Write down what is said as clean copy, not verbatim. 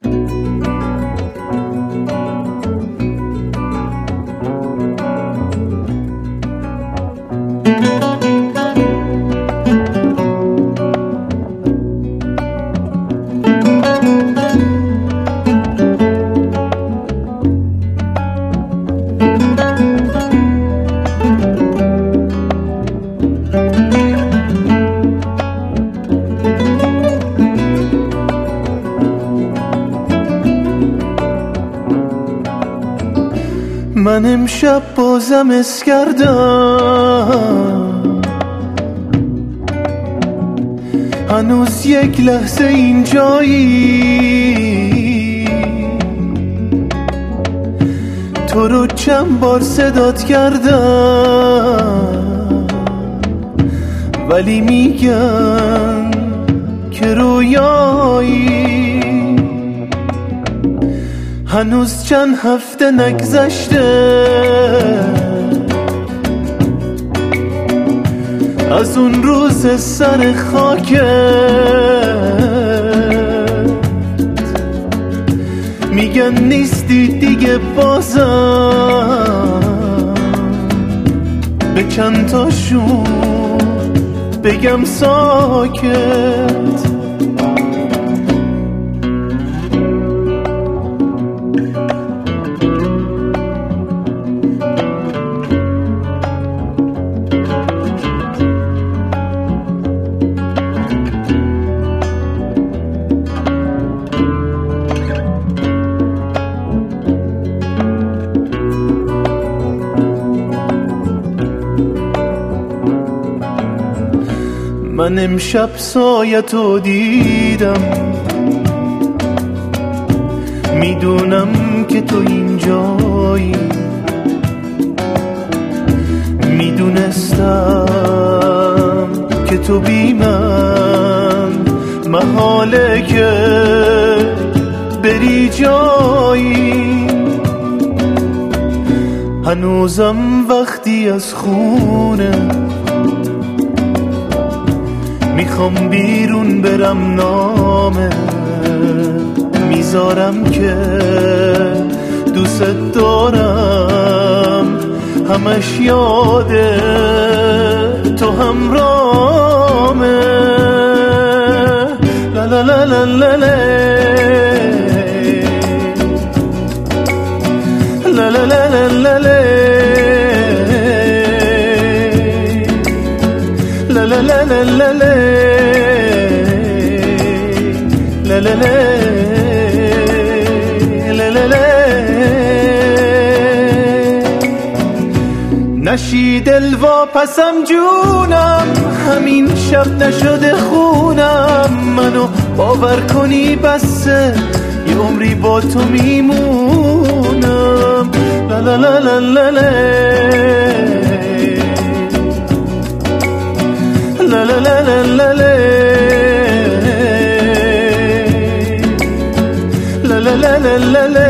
من امشب بازم اس کردم، هنوز یک لحظه اینجایی، تو رو چند بار صدات کردم ولی میگن که رویایی. هنوز چند هفته نگذشته از اون روز سر خاکت، میگن نیستی دیگه بازم به چند تاشون بگم ساکت. من امشب سایتو دیدم، میدونم که تو اینجایی، میدونستم که تو بی من محاله که بری جایی. هنوزم وقتی از خونه میخوام بیرون برم، نامه میذارم که دوست دارم، همش یاده تو همرامه. لا لا لا لا لا لا لا لا لا لا لا لا لا لا لا لا لا لا لا. نشی دل واپسم جونم، همین شب نشده خونم، منو باور کنی بسه یه عمری با تو میمونم. لا لا لا لا لا لا لا لا لا لا لا لا لا لا لا